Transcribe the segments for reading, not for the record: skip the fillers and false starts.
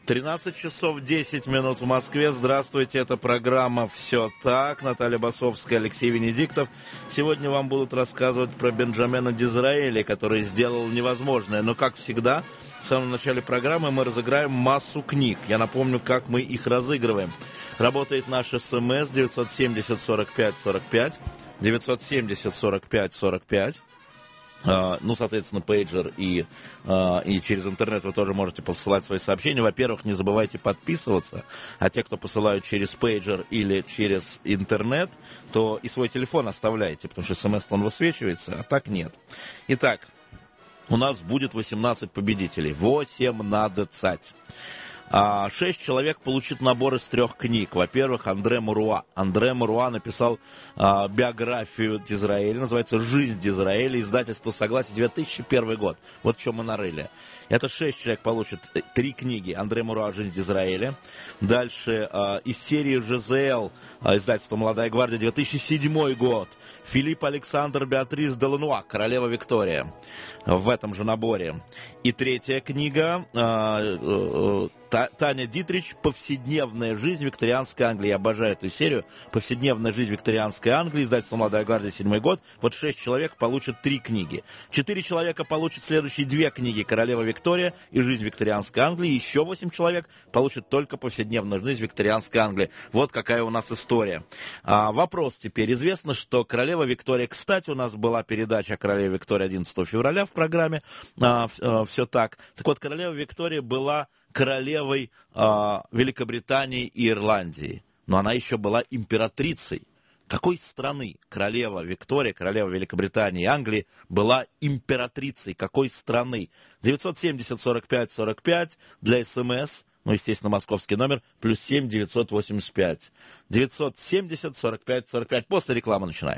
13 часов 10 минут в Москве. Здравствуйте, это программа «Все так». Наталья Басовская, Алексей Венедиктов. Сегодня вам будут рассказывать про Бенджамина Дизраэли, который сделал невозможное. Но, как всегда, в самом начале программы мы разыграем массу книг. Я напомню, как мы их разыгрываем. Работает наш СМС 970 45 45, 970 45 45. Соответственно, пейджер и через интернет вы тоже можете посылать свои сообщения. Во-первых, не забывайте подписываться, а те, кто посылают через пейджер или через интернет, то и свой телефон оставляйте, потому что смс он высвечивается, а так нет. Итак, у нас будет 18 победителей. 18. 6 человек получат набор из 3 книг. Во-первых, Андре Муруа. Андре Муруа написал биографию Дизраэля, называется «Жизнь Дизраэля», издательство «Согласие», 2001 год. Вот в чем мы нарыли. Это 6 человек получат 3 книги. Андре Муруа «Жизнь Дизраэля». Дальше из серии «ЖЗЛ», издательство «Молодая гвардия», 2007 год. Филипп Александр Беатрис де Лануа, «Королева Виктория», в этом же наборе. И 3-я книга Таня Дитрич «Повседневная жизнь викторианской Англии». Я обожаю эту серию. «Повседневная жизнь викторианской Англии», издательство «Молодая гвардия», 7 год. Вот 6 человек получат 3 книги. 4 человека получат следующие 2 книги: «Королева Виктория» и «Жизнь викторианской Англии». Еще 8 человек получат только «Повседневную жизнь викторианской Англии». Вот какая у нас история. Вопрос теперь. Известно, что «Королева Виктория», кстати, у нас была передача о «Королеве Виктории» 11 февраля в программе «Все так». Так вот, «Королева Виктория» была королевой Великобритании и Ирландии, но она еще была императрицей. Какой страны королева Виктория, королева Великобритании и Англии, была императрицей? Какой страны? 970 45 45 для СМС, естественно, московский номер, +7 985. 970 45 45. После рекламы начинаем.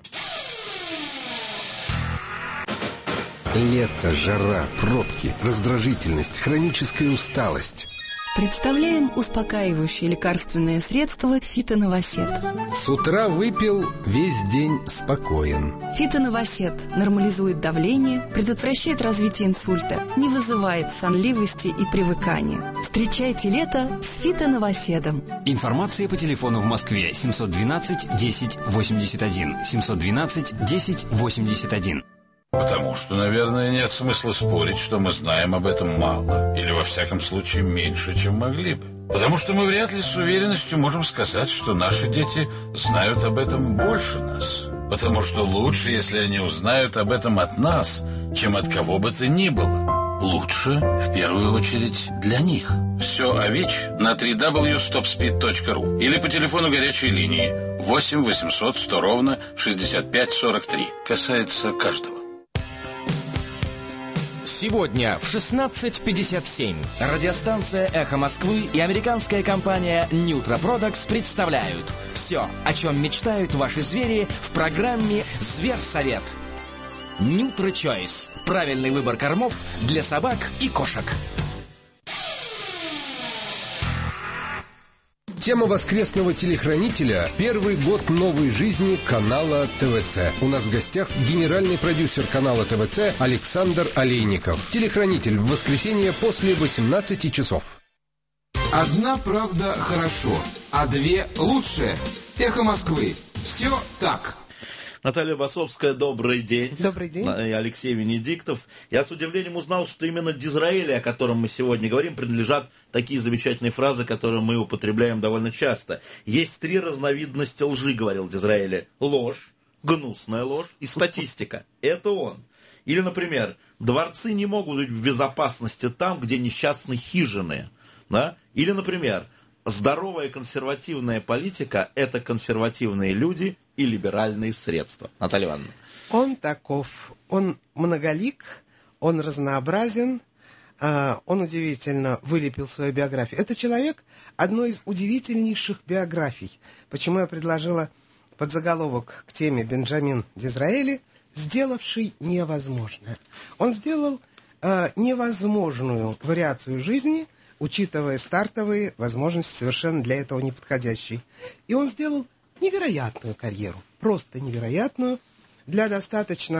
Лето, жара, пробки, раздражительность, хроническая усталость. Представляем успокаивающее лекарственное средство «Фитоновосет». С утра выпил, весь день спокоен. «Фитоновосет» нормализует давление, предотвращает развитие инсульта, не вызывает сонливости и привыкания. Встречайте лето с «Фитоновоседом». Информация по телефону в Москве 712 10 81, 712 10 81. Потому что, наверное, нет смысла спорить, что мы знаем об этом мало, или, во всяком случае, меньше, чем могли бы. Потому что мы вряд ли с уверенностью можем сказать, что наши дети знают об этом больше нас. Потому что лучше, если они узнают об этом от нас, чем от кого бы то ни было. Лучше, в первую очередь, для них. Все о ВИЧ на www.stopspeed.ru или по телефону горячей линии 8 800 100 ровно 65 43. Касается каждого. Сегодня в 16:57 радиостанция «Эхо Москвы» и американская компания «Ньютра Продактс» представляют все, о чем мечтают ваши звери в программе «Зверсовет». «Ньютра Чойс» – правильный выбор кормов для собак и кошек. Тема воскресного телехранителя – первый год новой жизни канала ТВЦ. У нас в гостях генеральный продюсер канала ТВЦ Александр Олейников. Телехранитель в воскресенье после 18 часов. Одна правда хорошо, а 2 лучше. «Эхо Москвы». Все так. Наталья Басовская, добрый день. Добрый день. И Алексей Венедиктов. Я с удивлением узнал, что именно Дизраэли, о котором мы сегодня говорим, принадлежат такие замечательные фразы, которые мы употребляем довольно часто. Есть 3 разновидности лжи, говорил Дизраэли. Ложь, гнусная ложь и статистика. Это он. Или, например, дворцы не могут быть в безопасности там, где несчастны хижины. Да? Или, например, здоровая консервативная политика – это консервативные люди и либеральные средства. Наталья Ивановна. Он таков. Он многолик, он разнообразен, он удивительно вылепил свою биографию. Это человек одной из удивительнейших биографий. Почему я предложила подзаголовок к теме Бенджамин Дизраэли, сделавший невозможное. Он сделал невозможную вариацию жизни, учитывая стартовые возможности, совершенно для этого неподходящие. И он сделал невероятную карьеру, просто невероятную, для достаточно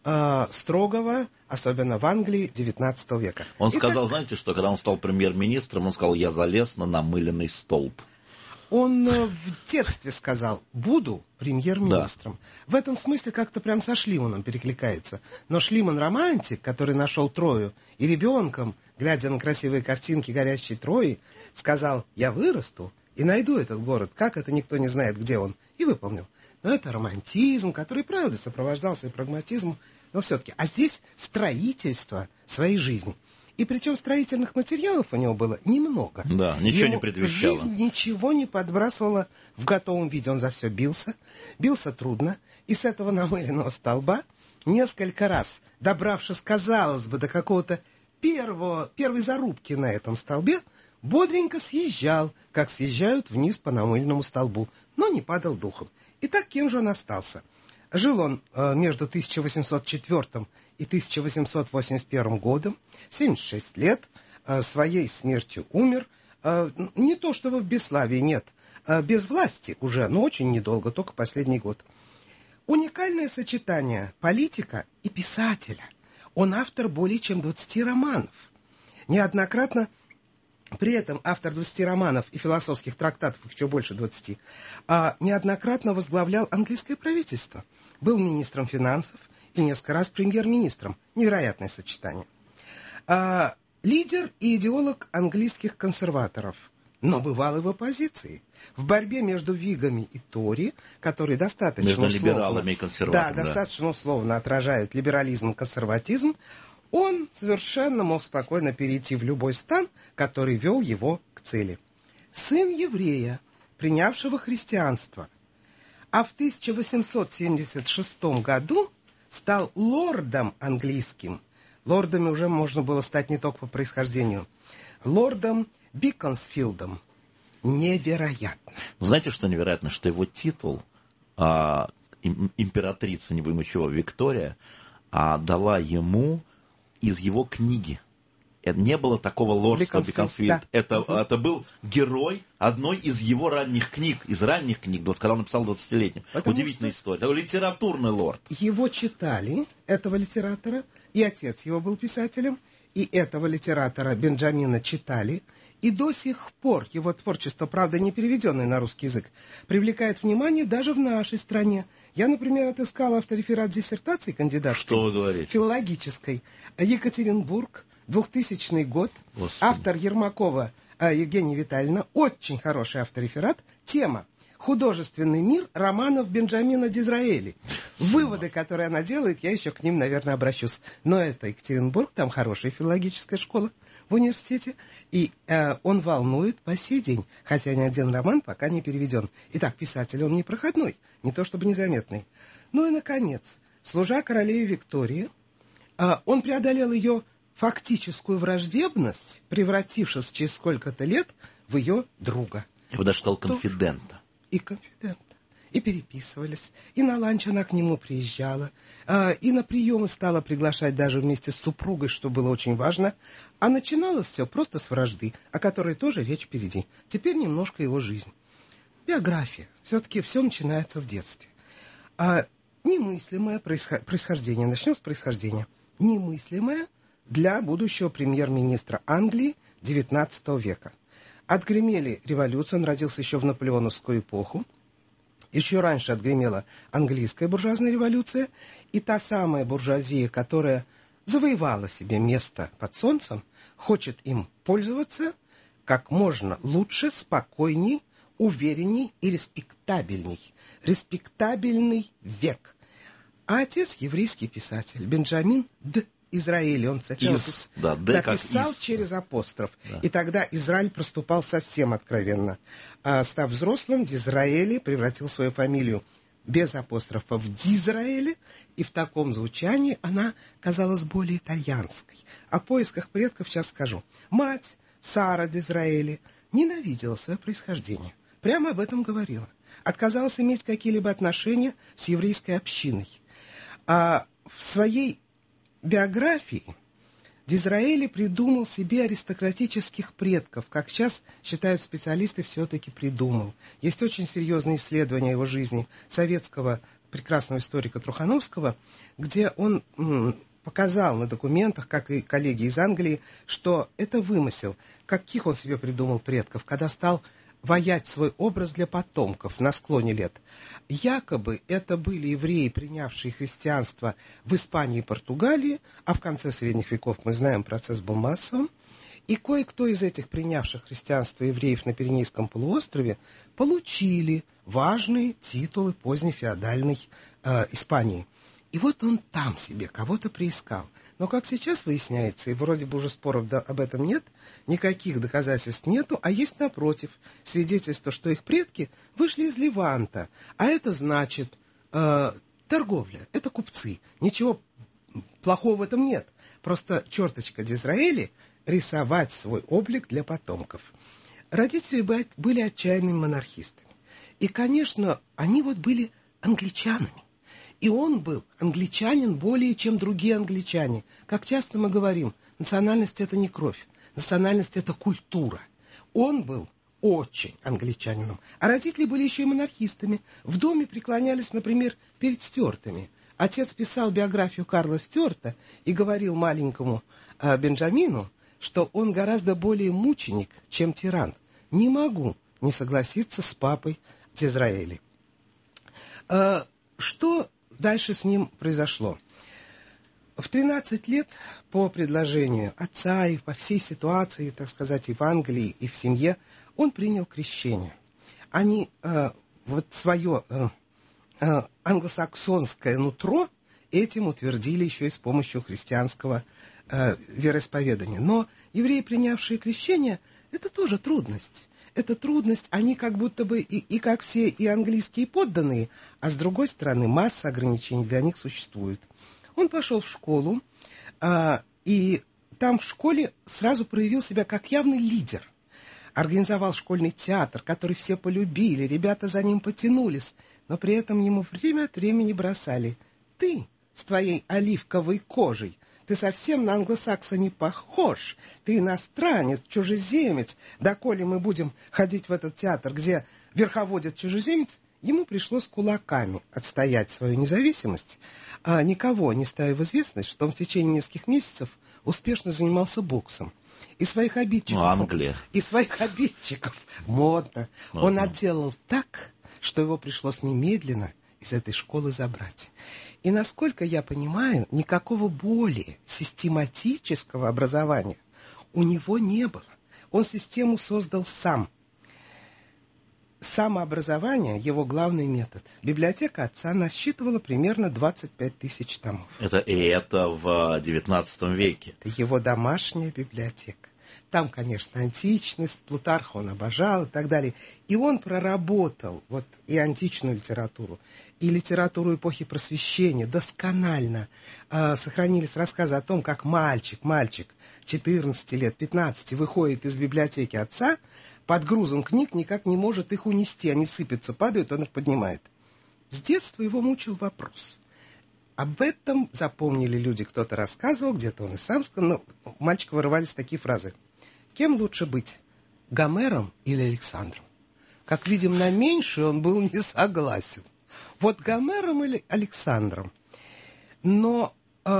строгого, особенно в Англии, XIX века. Он сказал, знаете что, когда он стал премьер-министром, он сказал: я залез на намыленный столб. Он в детстве сказал: буду премьер-министром. Да. В этом смысле как-то прям со Шлиманом перекликается. Но Шлиман романтик, который нашел Трою, и ребенком, глядя на красивые картинки горящей Трои, сказал: я вырасту и найду этот город, как это никто не знает, где он, и выполнил. Но это романтизм, который, правда, сопровождался и прагматизмом, но все-таки. А здесь строительство своей жизни. И причем строительных материалов у него было немного. Да, ничего не предвещало. Жизнь ничего не подбрасывала в готовом виде. Он за все бился трудно. И с этого намыленного столба несколько раз, добравшись, казалось бы, до какого-то первой зарубки на этом столбе, бодренько съезжал, как съезжают вниз по намыленному столбу, но не падал духом. Итак, кем же он остался? Жил он между 1804 и 1881 годом, 76 лет, своей смертью умер. Не то чтобы в бесславии, нет, без власти уже, но очень недолго, только последний год. Уникальное сочетание политика и писателя. Он автор более чем 20 романов. Неоднократно, при этом автор 20 романов и философских трактатов, их еще больше 20, неоднократно возглавлял английское правительство. Был министром финансов и несколько раз премьер-министром. Невероятное сочетание. Лидер и идеолог английских консерваторов, но бывал и в оппозиции. В борьбе между Вигами и Тори, которые достаточно между условно, либералами и консерваторами, достаточно условно отражают либерализм и консерватизм, он совершенно мог спокойно перейти в любой стан, который вел его к цели. Сын еврея, принявшего христианство, а в 1876 году стал лордом английским. Лордами уже можно было стать не только по происхождению. Лордом Биконсфилдом. Невероятно. Знаете, что невероятно? Что его титул императрица, не будем чего, Виктория, дала ему из его книги. Это не было такого лордства Биконсфилд. Да. Это был герой одной из его ранних книг, когда он написал 20-летним. Удивительная история. Это литературный лорд. Его читали, этого литератора, и отец его был писателем, и этого литератора Бенджамина читали, и до сих пор его творчество, правда, не переведенное на русский язык, привлекает внимание даже в нашей стране. Я, например, отыскала автореферат диссертации кандидатской. Что вы говорите? Филологической. Екатеринбург, 2000 год. Господи. Автор Ермакова Евгения Витальевна. Очень хороший автореферат. Тема: художественный мир романов Бенджамина Дизраэли. Выводы, которые она делает, я еще к ним, наверное, обращусь. Но это Екатеринбург, там хорошая филологическая школа в университете. И он волнует по сей день, хотя ни один роман пока не переведен. Итак, писатель он не проходной, не то чтобы незаметный. Ну и, наконец, служа королеве Виктории, он преодолел ее фактическую враждебность, превратившись через сколько-то лет в ее друга. Я бы даже сказал конфидента. И конфидента. И переписывались. И на ланч она к нему приезжала. И на приемы стала приглашать даже вместе с супругой, что было очень важно. А начиналось все просто с вражды, о которой тоже речь впереди. Теперь немножко его жизнь. Биография. Все-таки все начинается в детстве. Немыслимое происхождение. Начнем с происхождения. Немыслимое для будущего премьер-министра Англии XIX века. Отгремели революцию, он родился еще в наполеоновскую эпоху. Еще раньше отгремела английская буржуазная революция, и та самая буржуазия, которая завоевала себе место под солнцем, хочет им пользоваться как можно лучше, спокойней, уверенней и респектабельней. Респектабельный век. А отец еврейский писатель Бенджамин Д'Израэли. Он сначала написал через апостроф. Да. И тогда Израиль проступал совсем откровенно. Став взрослым, Д'Израэли превратил свою фамилию без апострофа в Д'Израэли, и в таком звучании она казалась более итальянской. О поисках предков сейчас скажу. Мать Сара Д'Израэли ненавидела свое происхождение. Прямо об этом говорила. Отказалась иметь какие-либо отношения с еврейской общиной. А в своей биографии Д'Израэли придумал себе аристократических предков, как сейчас считают специалисты, все-таки придумал. Есть очень серьезные исследования его жизни советского прекрасного историка Трухановского, где он показал на документах, как и коллеги из Англии, что это вымысел. Каких он себе придумал предков, когда стал ваять свой образ для потомков на склоне лет. Якобы это были евреи, принявшие христианство в Испании и Португалии, а в конце средних веков, мы знаем, процесс был массовым, и кое-кто из этих принявших христианство евреев на Пиренейском полуострове получили важные титулы поздней феодальной Испании. И вот он там себе кого-то приискал. Но, как сейчас выясняется, и вроде бы уже споров об этом нет, никаких доказательств нету, а есть, напротив, свидетельство, что их предки вышли из Леванта. А это значит торговля, это купцы. Ничего плохого в этом нет. Просто черточка Дизраэли — рисовать свой облик для потомков. Родители были отчаянными монархистами. И, конечно, они вот были англичанами. И он был англичанин более, чем другие англичане. Как часто мы говорим, национальность — это не кровь, национальность — это культура. Он был очень англичанином. А родители были еще и монархистами. В доме преклонялись, например, перед Стюартами. Отец писал биографию Карла Стюарта и говорил маленькому Бенджамину, что он гораздо более мученик, чем тиран. Не могу не согласиться с папой Дизраэли. Что дальше с ним произошло? В 13 лет по предложению отца и по всей ситуации, так сказать, и в Англии, и в семье, он принял крещение. Они вот свое англосаксонское нутро этим утвердили еще и с помощью христианского вероисповедания. Но евреи, принявшие крещение, это тоже трудность. Это трудность, они как будто бы и как все и английские подданные, а с другой стороны масса ограничений для них существует. Он пошел в школу, и там в школе сразу проявил себя как явный лидер. Организовал школьный театр, который все полюбили, ребята за ним потянулись, но при этом ему время от времени бросали: «Ты с твоей оливковой кожей, ты совсем на англосакса не похож, ты иностранец, чужеземец, доколе мы будем ходить в этот театр, где верховодит чужеземец». Ему пришлось кулаками отстоять свою независимость, а никого не ставя в известность, что он в течение нескольких месяцев успешно занимался боксом. И своих обидчиков... Англия. И своих обидчиков, модно, он отделал так, что его пришлось немедленно из этой школы забрать. И, насколько я понимаю, никакого более систематического образования у него не было. Он систему создал сам. Самообразование — его главный метод. Библиотека отца насчитывала примерно 25 тысяч томов. Это в XIX веке. Это его домашняя библиотека. Там, конечно, античность, Плутарха он обожал и так далее. И он проработал вот и античную литературу, и литературу эпохи Просвещения досконально. Сохранились рассказы о том, как мальчик 14 лет, 15 выходит из библиотеки отца, под грузом книг никак не может их унести. Они сыпятся, падают, он их поднимает. С детства его мучил вопрос. Об этом запомнили люди, кто-то рассказывал, где-то он и сам сказал. Но у мальчика вырывались такие фразы: «Кем лучше быть, Гомером или Александром?» Как видим, на меньшее он был не согласен. Вот Гомером или Александром. Но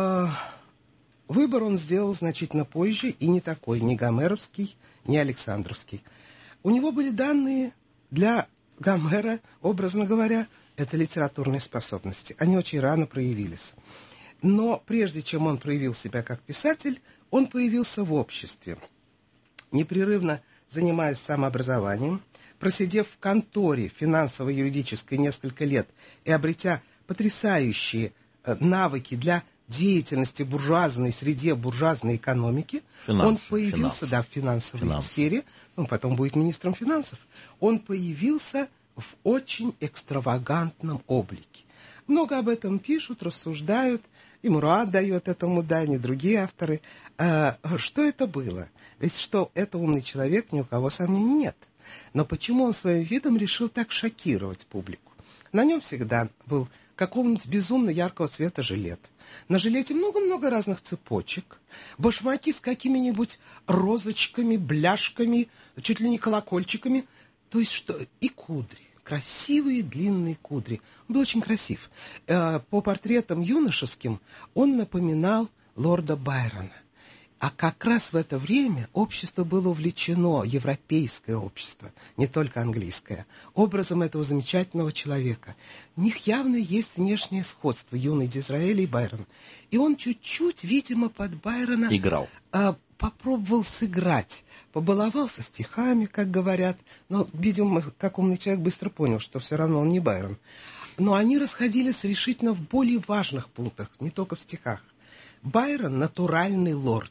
выбор он сделал значительно позже, и не такой, ни гомеровский, ни александровский. У него были данные для Гомера, образно говоря, это литературные способности. Они очень рано проявились. Но прежде чем он проявил себя как писатель, он появился в обществе. Непрерывно занимаясь самообразованием, просидев в конторе финансово-юридической несколько лет и обретя потрясающие навыки для деятельности в буржуазной среде, буржуазной экономики, он появился в финансовой сфере, он потом будет министром финансов, он появился в очень экстравагантном облике. Много об этом пишут, рассуждают, и Мурат дает этому дань, и другие авторы. Что это было? Ведь что это умный человек, ни у кого сомнений нет. Но почему он своим видом решил так шокировать публику? На нем всегда был какого-нибудь безумно яркого цвета жилет. На жилете много-много разных цепочек, башмаки с какими-нибудь розочками, бляшками, чуть ли не колокольчиками. То есть что? И кудри. красивые длинные кудри. Он был очень красив. По портретам юношеским он напоминал лорда Байрона. А как раз в это время общество было увлечено, европейское общество, не только английское, образом этого замечательного человека. У них явно есть внешнее сходство, юный Дизраэль и Байрон. И он чуть-чуть, видимо, под Байрона играл. Попробовал сыграть, побаловался стихами, как говорят, но, видимо, как умный человек быстро понял, что все равно он не Байрон. Но они расходились решительно в более важных пунктах, не только в стихах. Байрон — натуральный лорд.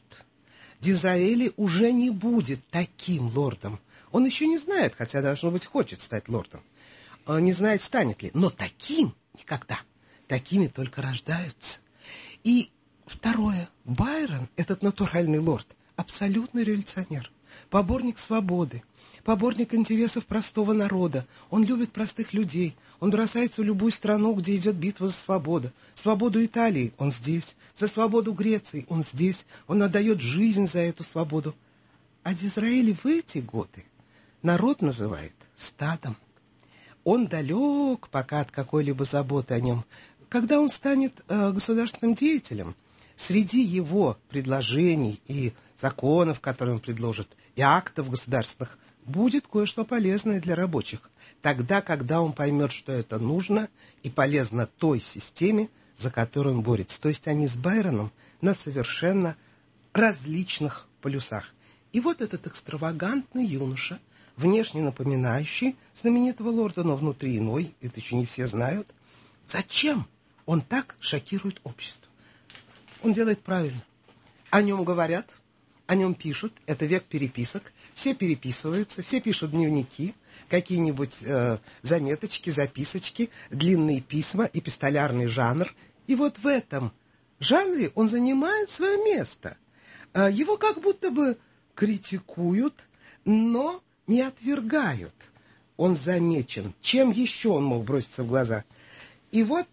Дизраэли уже не будет таким лордом. Он еще не знает, хотя, должно быть, хочет стать лордом. Не знает, станет ли. Но таким никогда. Такими только рождаются. И второе. Байрон, этот натуральный лорд, абсолютный революционер. Поборник свободы. Поборник интересов простого народа. Он любит простых людей. Он бросается в любую страну, где идет битва за свободу. Свободу Италии — он здесь. За свободу Греции — он здесь. Он отдает жизнь за эту свободу. А Дизраэли в эти годы народ называет стадом. Он далек пока от какой-либо заботы о нем. Когда он станет государственным деятелем, среди его предложений и законов, которые он предложит, и актов государственных, будет кое-что полезное для рабочих. Тогда, когда он поймет, что это нужно и полезно той системе, за которую он борется. То есть они с Байроном на совершенно различных полюсах. И вот этот экстравагантный юноша, внешне напоминающий знаменитого лорда, но внутри иной, это еще не все знают. Зачем он так шокирует общество? Он делает правильно. О нем говорят, о нем пишут. Это век переписок. Все переписываются, все пишут дневники, какие-нибудь заметочки, записочки, длинные письма, эпистолярный жанр. И вот в этом жанре он занимает свое место. Его как будто бы критикуют, но не отвергают. Он замечен. Чем еще он мог броситься в глаза? И вот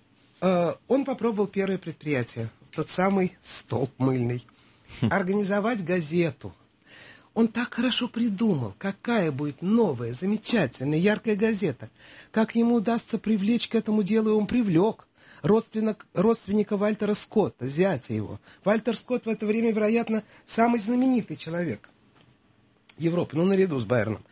он попробовал первое предприятие. Тот самый столб мыльный. Организовать газету. Он так хорошо придумал, какая будет новая, замечательная, яркая газета. Как ему удастся привлечь к этому делу, и он привлек родственника Вальтера Скотта, зятя его. Вальтер Скотт в это время, вероятно, самый знаменитый человек Европы, наряду с Байроном.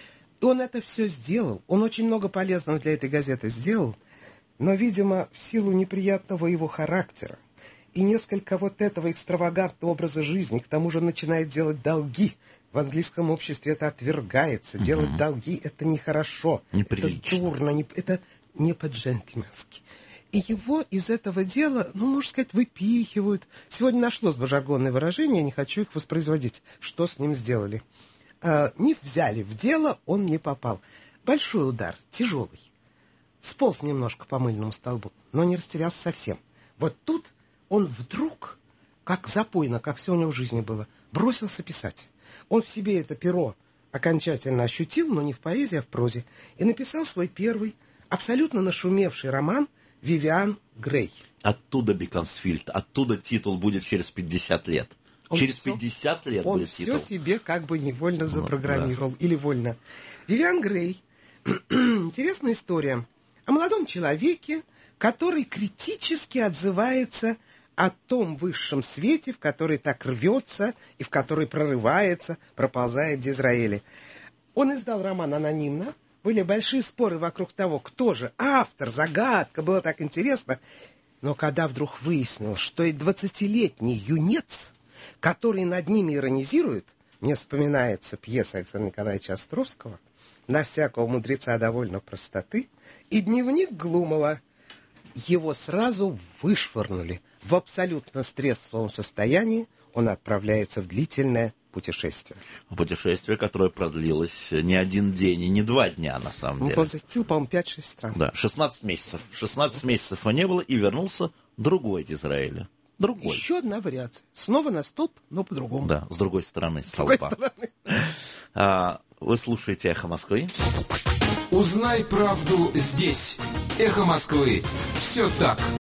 И он это все сделал. Он очень много полезного для этой газеты сделал, но, видимо, в силу неприятного его характера и несколько вот этого экстравагантного образа жизни, к тому же начинает делать долги. В английском обществе это отвергается. Делать долги — это нехорошо, неприлично. Это дурно, это не по-джентльменски. И его из этого дела, можно сказать, выпихивают. Сегодня нашлось бы жаргонное выражение, я не хочу их воспроизводить. Что с ним сделали? Не взяли в дело, он не попал. Большой удар, тяжелый. Сполз немножко по мыльному столбу, но не растерялся совсем. Вот тут он вдруг, как запойно, как все у него в жизни было, бросился писать. Он в себе это перо окончательно ощутил, но не в поэзии, а в прозе, и написал свой первый, абсолютно нашумевший роман «Вивиан Грей». Оттуда Биконсфильд, оттуда титул будет через 50 лет. Через 50 лет будет титул. Он все себе как бы невольно запрограммировал, или вольно. «Вивиан Грей». Интересная история о молодом человеке, который критически отзывается о том высшем свете, в который так рвется и в который прорывается, проползает Дизраэли. Он издал роман анонимно. Были большие споры вокруг того, кто же автор, загадка, было так интересно. Но когда вдруг выяснилось, что и 20-летний юнец, который над ними иронизирует, мне вспоминается пьеса Александра Николаевича Островского «На всякого мудреца довольно простоты» и дневник Глумова, его сразу вышвырнули. В абсолютно стрессовом состоянии он отправляется в длительное путешествие. Путешествие, которое продлилось не один день и не 2 дня, на самом деле. Он посетил, по-моему, 5-6 стран. Да, 16 месяцев. 16 месяцев он не было, и вернулся другой Дизраэли. Другой. Еще одна вариация. Снова на столб, но по-другому. Да, с другой стороны столба. Вы слушаете «Эхо Москвы». Узнай правду здесь. «Эхо Москвы». Все так.